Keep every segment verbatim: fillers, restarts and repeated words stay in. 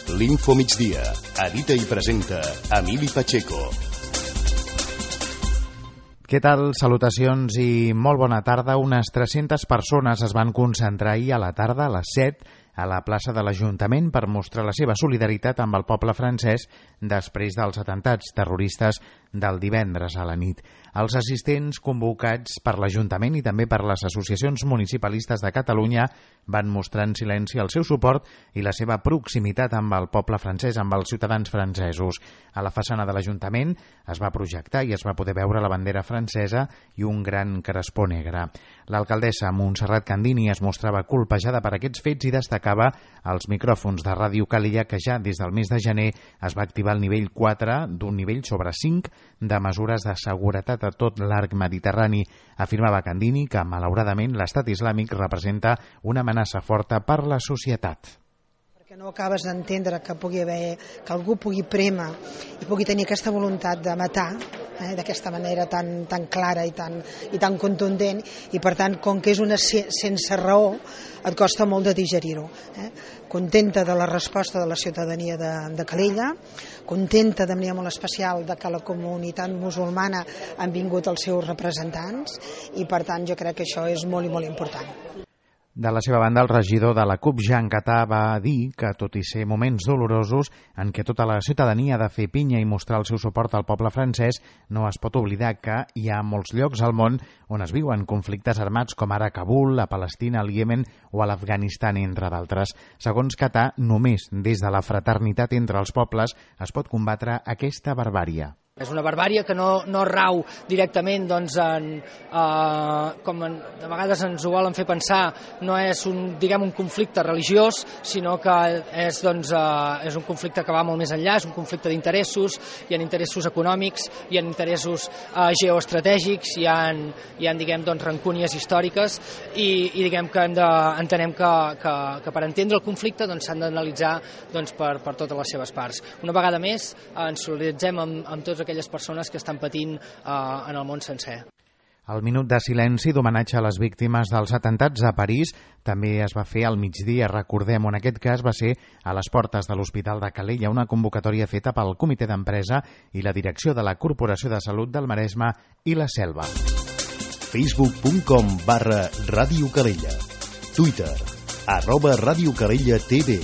L'Info Migdia. Edita i presenta Emili Pacheco. Què tal? Salutacions i molt bona tarda. Unes tres-centes persones es van concentrar ahir a la tarda, a les set, a la plaça de l'Ajuntament per mostrar la seva solidaritat amb el poble francès després dels atemptats terroristes del divendres a la nit. Els assistents convocats per l'Ajuntament i també per les associacions municipalistes de Catalunya van mostrar en silenci el seu suport i la seva proximitat amb el poble francès, amb els ciutadans francesos. A la façana de l'Ajuntament es va projectar i es va poder veure la bandera francesa i un gran crespó negre. L'alcaldessa Montserrat Candini es mostrava colpejada per aquests fets i destacava als micròfons de Ràdio Calella que ja des del mes de gener es va activar el nivell quatre d'un nivell sobre cinc de mesures de seguretat a tot l'arc mediterrani. Afirmava Candini que, malauradament, l'estat islàmic representa una amenaça forta per la societat. Perquè no acabes d'entendre que pugui haver, que algú pugui prémer i pugui tenir aquesta voluntat de matar, eh, d'aquesta manera tan, tan clara i tan, i tan contundent, i per tant, com que és una sense raó, et costa molt de digerir-ho. Eh? Contenta de la resposta de la ciutadania de, de Calella, contenta de manera molt especial de que la comunitat musulmana han vingut els seus representants i per tant jo crec que això és molt i molt important. De la seva banda, el regidor de la C U P, Jean Catà, va dir que, tot i ser moments dolorosos en què tota la ciutadania ha de fer pinya i mostrar el seu suport al poble francès, no es pot oblidar que hi ha molts llocs al món on es viuen conflictes armats com ara a Kabul, a Palestina, al Iemen o a l'Afganistan, entre d'altres. Segons Catà, només des de la fraternitat entre els pobles es pot combatre aquesta barbàrie. És una barbàrie que no, no rau directament, doncs, en, eh, com en, de vegades ens ho volen fer pensar, no és un, diguem, un conflicte religiós, sinó que és, doncs, eh, és un conflicte que va molt més enllà, és un conflicte d'interessos, hi ha interessos econòmics, hi ha interessos eh, geoestratègics, hi ha, hi ha diguem, doncs, rancúnies històriques i, i diguem que hem de, entenem que, que, que per entendre el conflicte doncs, s'han d'analitzar doncs, per, per totes les seves parts. Una vegada més eh, ens solidaritzem amb, amb tots aquelles persones que estan patint eh, en el món sencer. El minut de silenci d'homenatge a les víctimes dels atemptats a París també es va fer al migdia. Recordem, en aquest cas va ser a les portes de l'Hospital de Calella, una convocatòria feta pel Comitè d'Empresa i la direcció de la Corporació de Salut del Maresme i la Selva. facebook punt com barra Ràdio Calella. Twitter, arroba Ràdio Calella T V.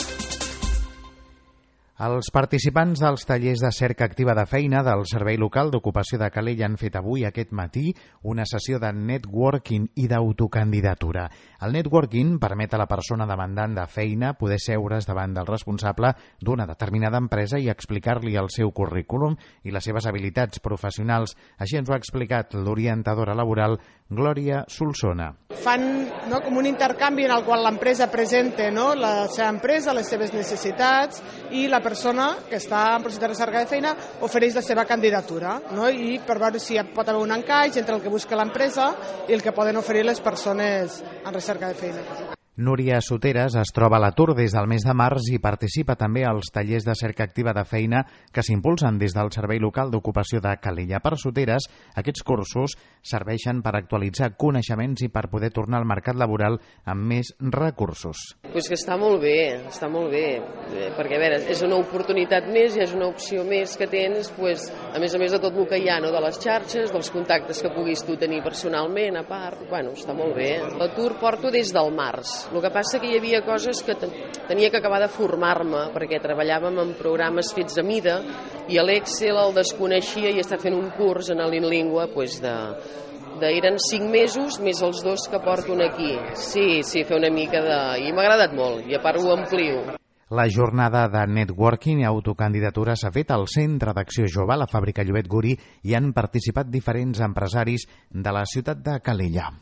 Els participants dels tallers de cerca activa de feina del Servei Local d'Ocupació de Calella han fet avui, aquest matí, una sessió de networking i d'autocandidatura. El networking permet a la persona demandant de feina poder seure's davant del responsable d'una determinada empresa i explicar-li el seu currículum i les seves habilitats professionals. Així ens ho ha explicat l'orientadora laboral Glòria Solsona. Fan no, com un intercanvi en el qual l'empresa presenta no, la seva empresa, les seves necessitats i la persona que està en procés de recerca de feina ofereix la seva candidatura no? I per veure si pot haver un encaix entre el que busca l'empresa i el que poden oferir les persones en recerca de feina. Núria Soteres es troba a l'atur des del mes de març i participa també als tallers de cerca activa de feina que s'impulsen des del Servei Local d'Ocupació de Calella. Per Soteres, aquests cursos serveixen per actualitzar coneixements i per poder tornar al mercat laboral amb més recursos. Pues que està molt bé, està molt bé, perquè a veure, és una oportunitat més i és una opció més que tens, pues, a més a més de tot el que hi ha, no? De les xarxes, dels contactes que puguis tu tenir personalment, a part, bueno, està molt bé. L'atur porto des del març. El que passa que hi havia coses que tenia que acabar de formar-me, perquè treballàvem en programes fets a mida i l'Excel el desconeixia i està fent un curs en l'Inlingua pues, de, de, eren cinc mesos més els dos que porto aquí. Sí, sí, fer una mica de... i m'ha agradat molt, i a part ho amplio. La jornada de networking i autocandidatura s'ha fet al Centre d'Acció Jove, a la fàbrica Llobet Guri, i han participat diferents empresaris de la ciutat de Calella.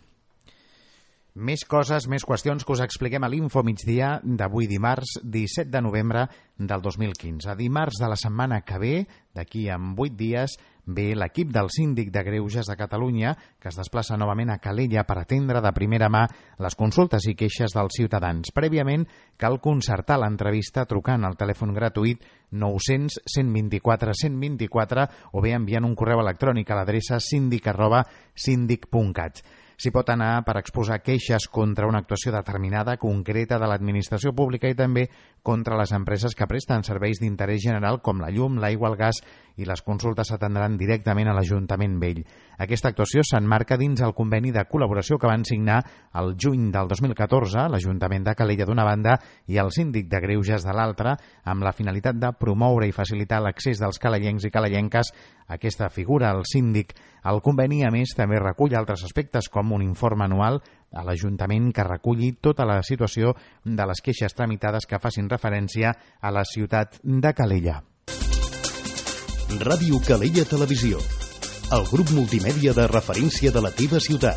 Més coses, més qüestions que us expliquem a l'Info Migdia d'avui dimarts disset de novembre del dos mil quinze. Dimarts de la setmana que ve, d'aquí en vuit dies, ve l'equip del Síndic de Greuges de Catalunya que es desplaça novament a Calella per atendre de primera mà les consultes i queixes dels ciutadans. Prèviament cal concertar l'entrevista trucant al telèfon gratuït nou cents, cent vint-i-quatre, cent vint-i-quatre o bé enviant un correu electrònic a l'adreça síndic arroba síndic punt cat. S'hi pot anar per exposar queixes contra una actuació determinada, concreta de l'administració pública i també contra les empreses que presten serveis d'interès general com la llum, l'aigua, el gas, i les consultes s'atendran directament a l'Ajuntament Vell. Aquesta actuació s'emmarca dins el conveni de col·laboració que van signar el juny del dos mil catorze l'Ajuntament de Calella d'una banda i el Síndic de Greuges de l'altra, amb la finalitat de promoure i facilitar l'accés dels calellencs i calellenques a aquesta figura, el síndic. El conveni, a més, també recull altres aspectes com un informe anual a l'Ajuntament que reculli tota la situació de les queixes tramitades que facin referència a la ciutat de Calella. Ràdio Calella Televisió, el grup multimèdia de referència de la teva ciutat.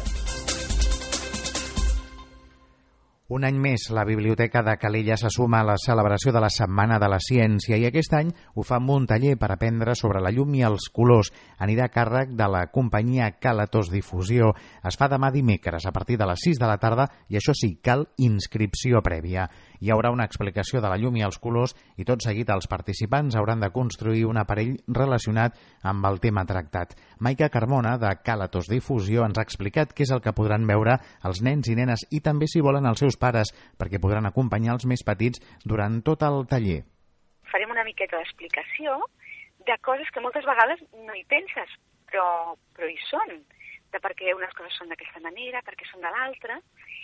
Un any més, la Biblioteca de Calella se suma a la celebració de la Setmana de la Ciència i aquest any ho fa amb un taller per aprendre sobre la llum i els colors. Anirà a càrrec de la companyia Calatos Difusió. Es fa demà dimecres a partir de les sis de la tarda i això sí, cal inscripció prèvia. Hi haurà una explicació de la llum i els colors i tot seguit els participants hauran de construir un aparell relacionat amb el tema tractat. Maica Carmona, de Calatos Difusió, ens ha explicat què és el que podran veure els nens i nenes i també si volen els seus pares, perquè podran acompanyar els més petits durant tot el taller. Farem una miqueta d'explicació de coses que moltes vegades no hi penses, però, però hi són, de per què unes coses són d'aquesta manera, per què són de l'altra,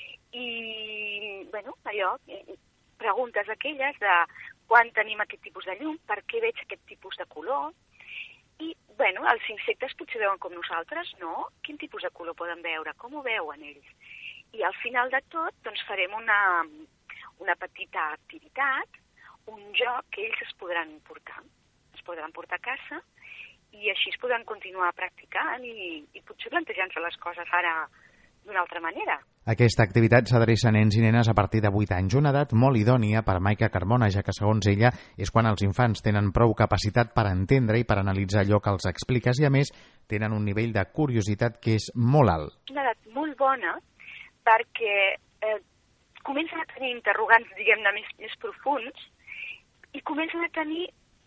i, bueno, allò, preguntes aquelles de quan tenim aquest tipus de llum, per què veig aquest tipus de color, i, bueno, els insectes potser veuen com nosaltres, no? Quin tipus de color poden veure? Com ho veuen ells? I al final de tot doncs, farem una, una petita activitat, un joc que ells es podran portar. Es podran portar a casa i així es podran continuar practicant i, i potser plantejant-se les coses ara d'una altra manera. Aquesta activitat s'adreça a nens i nenes a partir de vuit anys, una edat molt idònia per a Maica Carmona, ja que, segons ella, és quan els infants tenen prou capacitat per entendre i per analitzar allò que els expliques i, a més, tenen un nivell de curiositat que és molt alt. Una edat molt bona perquè eh, comencen a tenir interrogants, diguem-ne, més, més profunds i comencen a tenir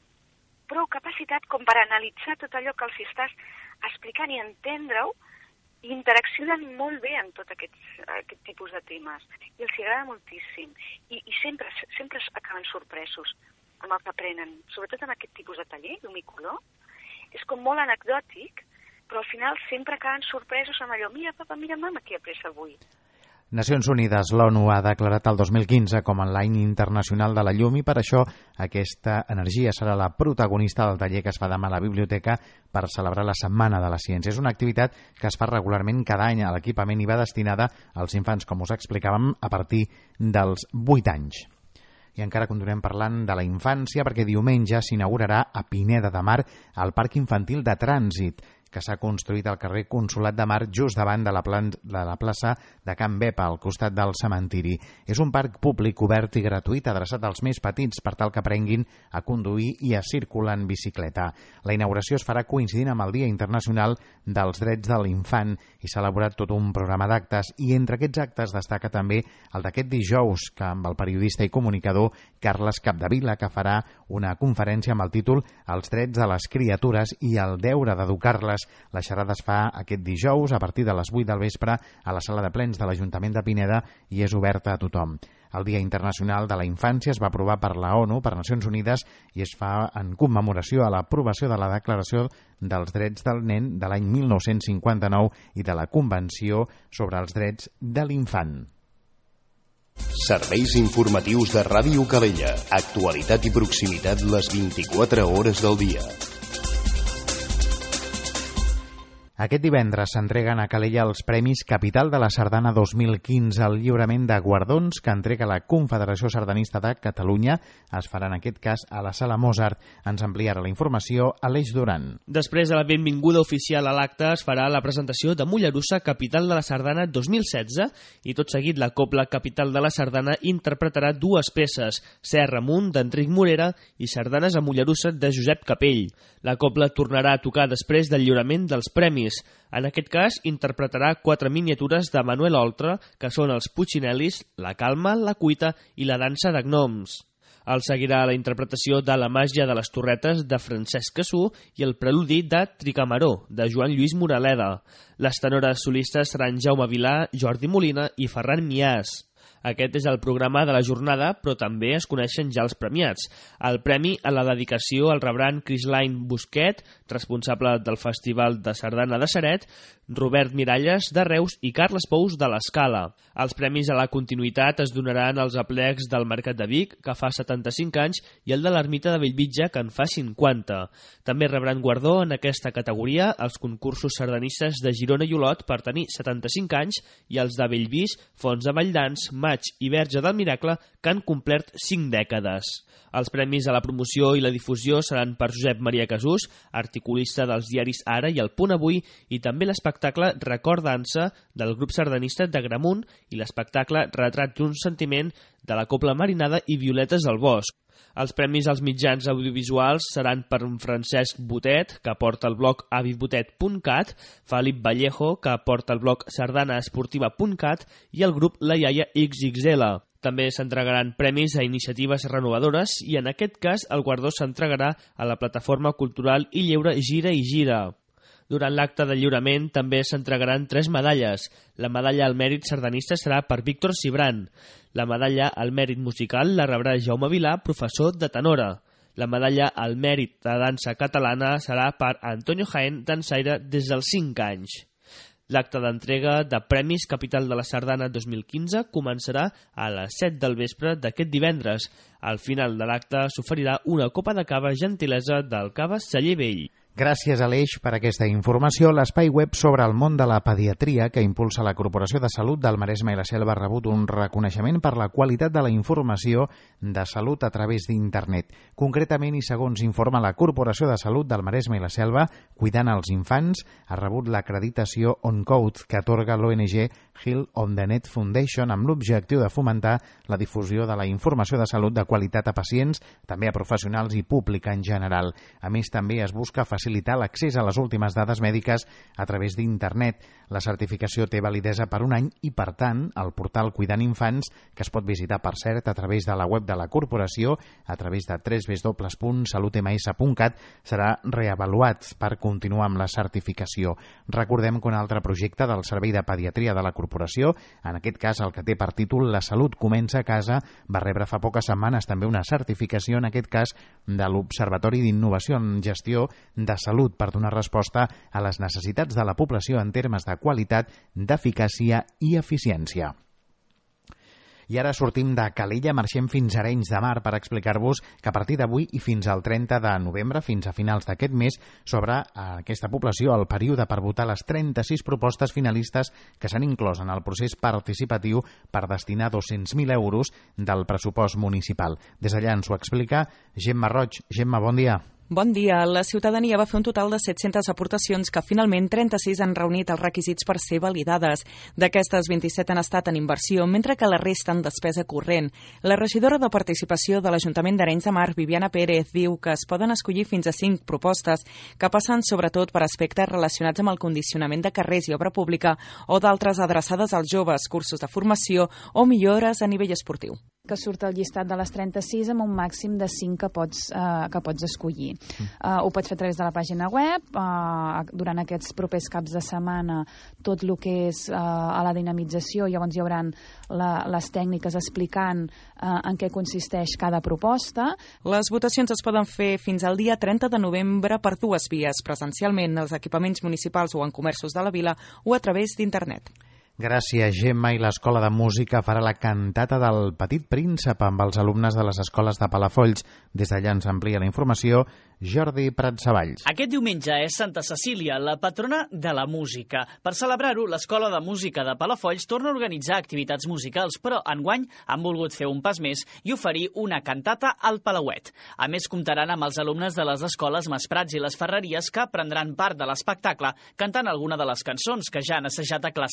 prou capacitat com per analitzar tot allò que els estàs explicant i entendre-ho, i interaccionen molt bé amb tot aquest, aquest tipus de temes. I els agrada moltíssim. I, i sempre, sempre acaben sorpresos amb el que aprenen, sobretot en aquest tipus de taller, llum i color. És com molt anecdòtic, però al final sempre acaben sorpresos amb allò, mira papa, mira mama, què he après avui. Nacions Unides, l'ONU, ha declarat el dos mil quinze com l'any internacional de la llum i per això aquesta energia serà la protagonista del taller que es fa demà a la biblioteca per celebrar la Setmana de la Ciència. És una activitat que es fa regularment cada any a l'equipament i va destinada als infants, com us explicàvem, a partir dels vuit anys. I encara continuem parlant de la infància perquè diumenge s'inaugurarà a Pineda de Mar el Parc Infantil de Trànsit, que s'ha construït al carrer Consolat de Mar just davant de la, plan, de la plaça de Can Bepa, al costat del cementiri. És un parc públic obert i gratuït adreçat als més petits per tal que aprenguin a conduir i a circular en bicicleta. La inauguració es farà coincidint amb el Dia Internacional dels Drets de l'Infant i s'ha elaborat tot un programa d'actes i entre aquests actes destaca també el d'aquest dijous que amb el periodista i comunicador Carles Capdevila, que farà una conferència amb el títol Els drets de les criatures i el deure d'educar-les. La xerrada es fa aquest dijous a partir de les vuit del vespre a la sala de plens de l'Ajuntament de Pineda i és oberta a tothom. El Dia Internacional de la Infància es va aprovar per la ONU, per Nacions Unides, i es fa en commemoració a l'aprovació de la Declaració dels Drets del Nen de l'any mil nou-cents cinquanta-nou i de la Convenció sobre els Drets de l'Infant. Serveis informatius de Ràdio Calella. Actualitat i proximitat les vint-i-quatre hores del dia. Aquest divendres s'entreguen a Calella els Premis Capital de la Sardana dos mil quinze. El lliurament de guardons que entrega la Confederació Sardanista de Catalunya es farà en aquest cas a la Sala Mozart. Ens ampliarà la informació Aleix Duran. Després de la benvinguda oficial a l'acte es farà la presentació de Mollerussa Capital de la Sardana dos mil setze i tot seguit la Cobla Capital de la Sardana interpretarà dues peces, Serra Amunt d'Enric Morera i Sardanes a Mollerussa de Josep Capell. La Cobla tornarà a tocar després del lliurament dels premis. En aquest cas, interpretarà quatre miniatures de Manuel Oltra, que són els Puccinellis, la Calma, la Cuita i la Dansa de Gnoms. El seguirà la interpretació de La màgia de les torretes de Francesc Cassú i el preludi de Tricamaró, de Joan Lluís Moraleda. Les tenores solistes seran Jaume Vilà, Jordi Molina i Ferran Miàs. Aquest és el programa de la jornada, però també es coneixen ja els premiats. El premi a la dedicació el rebran Crislaine Busquet, responsable del Festival de Sardana de Ceret, Robert Miralles de Reus i Carles Pous de l'Escala. Els premis a la continuïtat es donaran als aplecs del Mercat de Vic, que fa setanta-cinc anys, i el de l'Ermita de Bellvitge, que en fa cinquanta. També rebran guardó en aquesta categoria els concursos sardanistes de Girona i Olot per tenir setanta-cinc anys i els de Bellvís, Fons de Valldans, Maig i Verge del Miracle, que han complert cinc dècades. Els premis a la promoció i la difusió seran per Josep Maria Casús, articulista dels diaris Ara i El Punt Avui, i també l'espectacle Record Dansa del grup sardanista de Gramunt i l'espectacle Retrat d'un sentiment de la Cobla Marinada i Violetes del Bosc. Els premis als mitjans audiovisuals seran per un Francesc Botet, que porta el blog avibotet punt cat, Felip Vallejo, que porta el blog sardanaesportiva punt cat, i el grup La Iaia X X L. També s'entregaran premis a iniciatives renovadores i en aquest cas el guardó s'entregarà a la plataforma cultural i lleure Gira i Gira. Durant l'acte de lliurament també s'entregaran tres medalles. La medalla al mèrit sardanista serà per Víctor Cibran. La medalla al mèrit musical la rebrà Jaume Vilà, professor de tenora. La medalla al mèrit de dansa catalana serà per Antonio Jaén, dansaire des dels cinc anys. L'acte d'entrega de Premis Capital de la Sardana dos mil quinze començarà a les set del vespre d'aquest divendres. Al final de l'acte s'oferirà una copa de cava gentilesa del Cava Celler Vell. Gràcies, Aleix, per aquesta informació. L'espai web sobre el món de la pediatria que impulsa la Corporació de Salut del Maresme i la Selva ha rebut un reconeixement per la qualitat de la informació de salut a través d'internet. Concretament, i segons informa la Corporació de Salut del Maresme i la Selva, Cuidant els Infants ha rebut l'acreditació OnCode que atorga l'O N G Hill on the Net Foundation amb l'objectiu de fomentar la difusió de la informació de salut de qualitat a pacients, també a professionals i públic en general. A més, també es busca facilitar l'accés a les últimes dades mèdiques a través d'internet. La certificació té validesa per un any i, per tant, el portal Cuidant Infants, que es pot visitar, per cert, a través de la web de la corporació, a través de w w w punt salut m s punt cat, serà reavaluat per continuar amb la certificació. Recordem que un altre projecte del Servei de Pediatria de la Corporació, en aquest cas el que té per títol La salut comença a casa, va rebre fa poques setmanes també una certificació, en aquest cas de l'Observatori d'Innovació en Gestió de Salut, per donar resposta a les necessitats de la població en termes de qualitat, d'eficàcia i eficiència. I ara sortim de Calella, marxem fins a Arenys de Mar per explicar-vos que a partir d'avui i fins al trenta de novembre, fins a finals d'aquest mes, s'obre a aquesta població el període per votar les trenta-sis propostes finalistes que s'han inclòs en el procés participatiu per destinar dos-cents mil euros del pressupost municipal. Des d'allà ens ho explica Gemma Roig. Gemma, bon dia. Bon dia. La ciutadania va fer un total de set-centes aportacions que finalment trenta-sis han reunit els requisits per ser validades. D'aquestes, vint-i-set han estat en inversió, mentre que la resta en despesa corrent. La regidora de Participació de l'Ajuntament d'Arenys de Mar, Viviana Pérez, diu que es poden escollir fins a cinc propostes que passen sobretot per aspectes relacionats amb el condicionament de carrers i obra pública o d'altres adreçades als joves, cursos de formació o millores a nivell esportiu. Que surt el llistat de les trenta-sis amb un màxim de cinc que pots, eh, que pots escollir. Uh, ho pots fer a través de la pàgina web. Uh, durant aquests propers caps de setmana tot el que és uh, a la dinamització, llavors hi haurà la, les tècniques explicant uh, en què consisteix cada proposta. Les votacions es poden fer fins al dia trenta de novembre per dues vies, presencialment als equipaments municipals o en comerços de la vila o a través d'internet. Gràcies, Gemma. I l'Escola de Música farà la cantata del Petit Príncep amb els alumnes de les escoles de Palafolls. Des d'allà ens amplia la informació Jordi Pratsavalls. Aquest diumenge és Santa Cecília, la patrona de la música. Per celebrar-ho, l'Escola de Música de Palafolls torna a organitzar activitats musicals, però enguany han volgut fer un pas més i oferir una cantata al Palauet. A més, comptaran amb els alumnes de les escoles Masprats i les Ferreries que prendran part de l'espectacle cantant alguna de les cançons que ja han assajat a classe aquest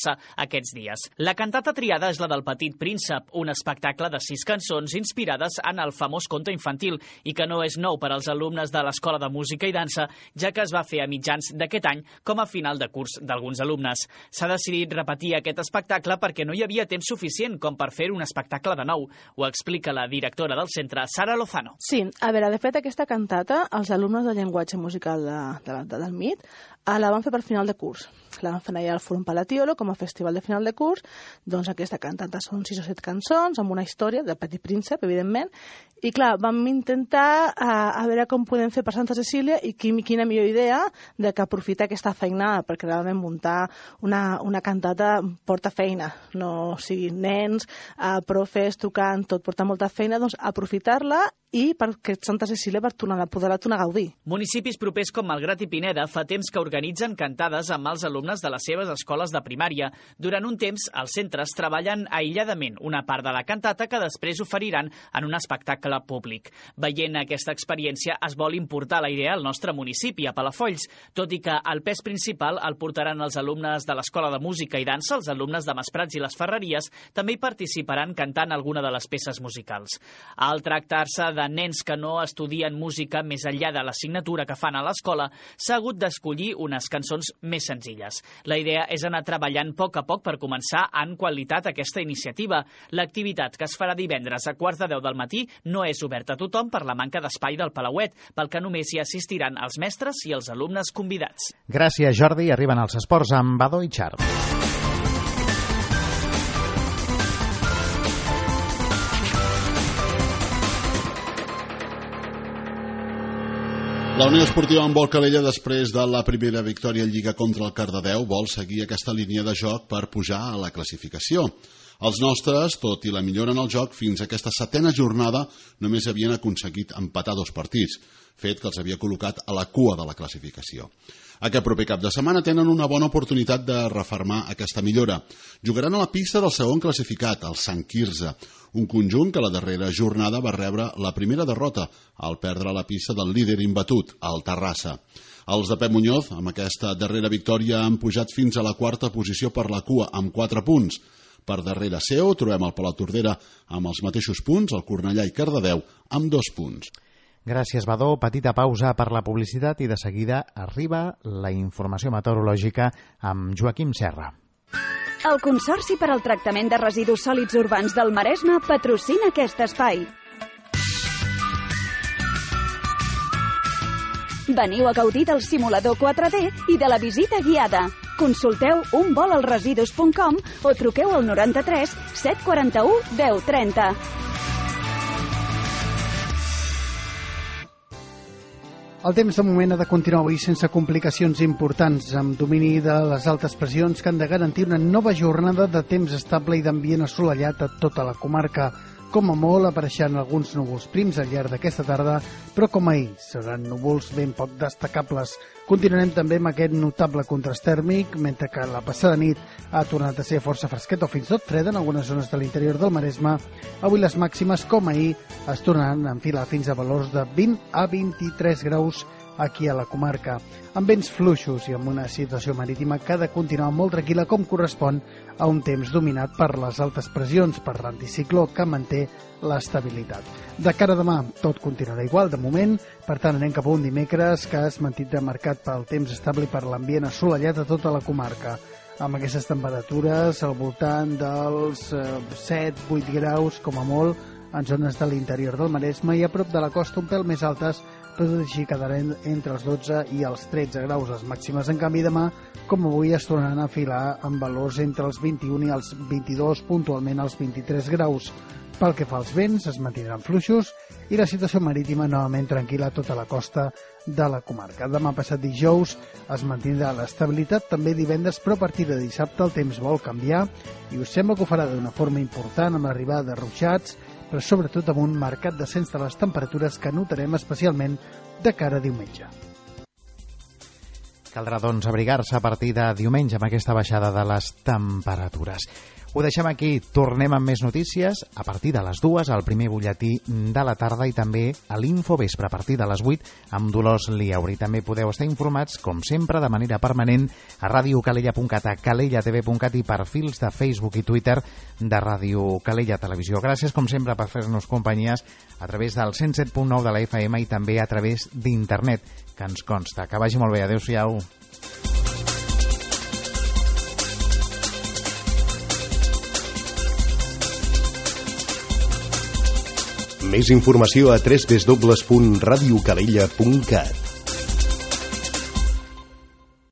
aquests dies. La cantata triada és la del Petit Príncep, un espectacle de sis cançons inspirades en el famós conte infantil i que no és nou per als alumnes de l'Escola de Música i Dansa, ja que es va fer a mitjans d'aquest any com a final de curs d'alguns alumnes. S'ha decidit repetir aquest espectacle perquè no hi havia temps suficient com per fer un espectacle de nou. Ho explica la directora del centre, Sara Lozano. Sí, a veure, de fet, aquesta cantata, els alumnes de llenguatge musical de, de, de, del M I T la van fer per final de curs. La van fer allà al Fòrum Palatiolo com a festival de final de curs. Doncs aquesta cantata són sis o set cançons amb una història del Petit Príncep, evidentment. I clar, vam intentar a, a veure com podem fer per Santa Cecília i quin, quina millor idea de que aprofitar aquesta feinada, perquè realment muntar una, una cantata porta feina. No siguin nens, eh, profes, tocant, tot porta molta feina, doncs aprofitar-la i perquè Santa Cecília per tornar, poder-la tornar a gaudir. Municipis propers com Malgrat i Pineda fa temps que organitzen cantades amb els alumnes de les seves escoles de primària. Durant un temps, els centres treballen aïlladament una part de la cantata que després oferiran en un espectacle públic. Veient aquesta experiència, es vol importar la idea al nostre municipi, a Palafolls, tot i que el pes principal el portaran els alumnes de l'Escola de Música i Dansa, els alumnes de Masprats i les Ferreries, també hi participaran cantant alguna de les peces musicals. Al tractar-se de nens que no estudien música més enllà de l'assignatura que fan a l'escola, s'ha hagut d'escollir unes cançons més senzilles. La idea és anar treballant a poc a poc per començar en qualitat aquesta iniciativa. L'activitat, que es farà divendres a quarts de deu del matí, no és oberta a tothom per la manca d'espai del Palauet, pel que només hi assistiran els mestres i els alumnes convidats. Gràcies, Jordi. Arriben els esports amb Badó i Xart. La Unió Esportiva Handbol Calella, després de la primera victòria en Lliga contra el Cardedeu, vol seguir aquesta línia de joc per pujar a la classificació. Els nostres, tot i la millora en el joc, fins a aquesta setena jornada només havien aconseguit empatar dos partits, fet que els havia col·locat a la cua de la classificació. Aquest proper cap de setmana tenen una bona oportunitat de refermar aquesta millora. Jugaran a la pista del segon classificat, el Sant Quirze, un conjunt que la darrera jornada va rebre la primera derrota al perdre la pista del líder imbatut, el Terrassa. Els de Pep Muñoz, amb aquesta darrera victòria, han pujat fins a la quarta posició per la cua, amb quatre punts. Per darrere seu trobem el Palautordera amb els mateixos punts, el Cornellà i Cardedeu amb dos punts. Gràcies, Badó. Petita pausa per la publicitat i de seguida arriba la informació meteorològica amb Joaquim Serra. El Consorci per al Tractament de Residus Sòlids Urbans del Maresme patrocina aquest espai. Veniu a gaudir del simulador quatre D i de la visita guiada. Consulteu un vol al residus punt com o truqueu al noranta-tres set quaranta-u deu trenta. El temps de moment ha de continuar avui sense complicacions importants, amb domini de les altes pressions que han de garantir una nova jornada de temps estable i d'ambient assolellat a tota la comarca. Com a molt apareixen alguns núvols prims al llarg d'aquesta tarda, però com ahir seran núvols ben poc destacables. Continuarem també amb aquest notable contrast tèrmic, mentre que la passada nit ha tornat a ser força fresquet o fins i tot fred en algunes zones de l'interior del Maresme. Avui les màximes, com ahir, es tornaran a enfilar fins a valors de vint a vint-i-tres graus aquí a la comarca, amb vents fluixos i amb una situació marítima que ha de continuar molt tranquil·la com correspon a un temps dominat per les altes pressions, per l'anticicló que manté l'estabilitat. De cara a demà, tot continuarà igual de moment, per tant anem cap a un dimecres que es mantindrà marcat pel temps estable i per l'ambient assolellat a tota la comarca, amb aquestes temperatures al voltant dels eh, set a vuit graus com a molt en zones de l'interior del Maresme i a prop de la costa un pèl més altes, però tot així quedaran entre els dotze i els tretze graus. Les màximes, en canvi, demà, com avui, es tornaran a afilar amb valors entre els vint-i-un i els vint-i-dos, puntualment als vint-i-tres graus. Pel que fa als vents, es mantindran fluixos i la situació marítima novament tranquil·la a tota la costa de la comarca. Demà passat dijous es mantindrà l'estabilitat, també divendres, però a partir de dissabte el temps vol canviar i us sembla que ho farà d'una forma important amb l'arribada de ruixats, però sobretot amb un marcat descens de les temperatures que notarem especialment de cara a diumenge. Caldrà, doncs, abrigar-se a partir de diumenge amb aquesta baixada de les temperatures. Ho deixem aquí, tornem amb més notícies a partir de les dues, al primer butlletí de la tarda i també a l'Infovespre a partir de les vuit amb Dolors Liauri. També podeu estar informats, com sempre, de manera permanent a ràdio calella punt cat, a calella t v punt cat i perfils de Facebook i Twitter de Ràdio Calella Televisió. Gràcies, com sempre, per fer-nos companyies a través del cent set punt nou de la F M i també a través d'internet, que ens consta. Que vagi molt bé. Adéu-siau. Més informació a w w w punt radiocalella punt cat.